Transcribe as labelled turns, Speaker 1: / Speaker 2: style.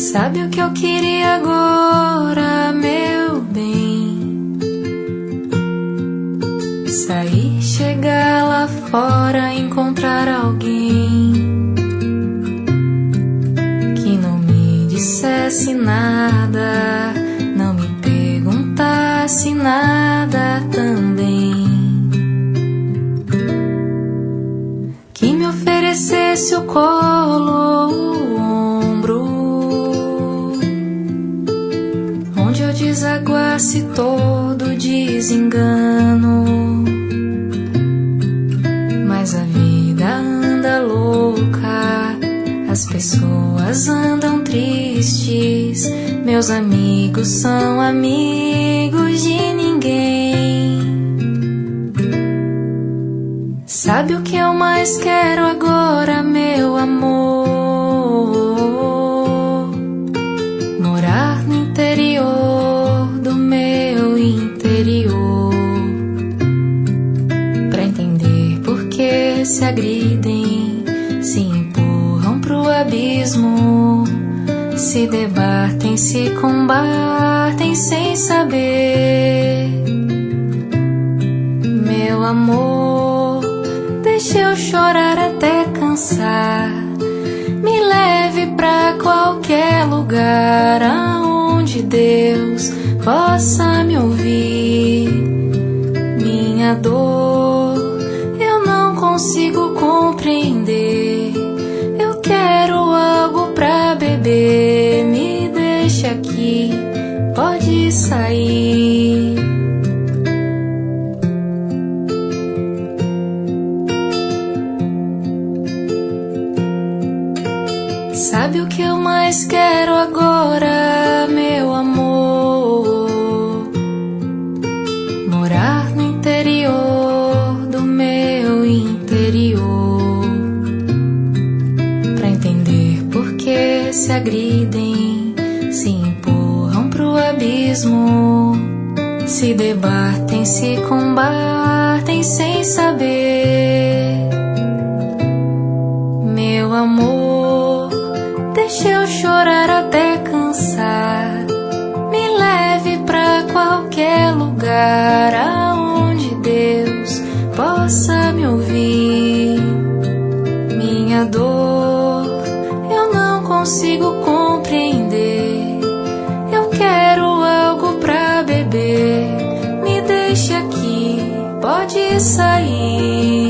Speaker 1: Sabe o que eu queria agora, meu bem? Sair, chegar lá fora, encontrar alguém que não me dissesse nada, não me perguntasse nada também, que me oferecesse o colo, o ombro, onde eu desaguasse todo desengano. Mas a vida anda louca, as pessoas andam tristes, meus amigos são amigos de ninguém. Sabe o que eu mais quero agora, meu amor? Morar no interior do meu interior, pra entender por que se agridem, se empurram pro abismo, se debatem, se combatem sem saber. Meu amor, deixa eu chorar até cansar, me leve pra qualquer lugar aonde Deus possa me ouvir. Minha dor eu não consigo compreender, eu quero algo pra beber, me deixa aqui, pode sair. Sabe o que eu mais quero agora, meu amor? Morar no interior do meu interior, pra entender por que se agridem, se empurram pro abismo, se debatem, se combatem sem saber. Meu amor, deixa eu chorar até cansar, me leve pra qualquer lugar aonde Deus possa me ouvir. Minha dor eu não consigo compreender, eu quero algo pra beber, me deixe aqui, pode sair.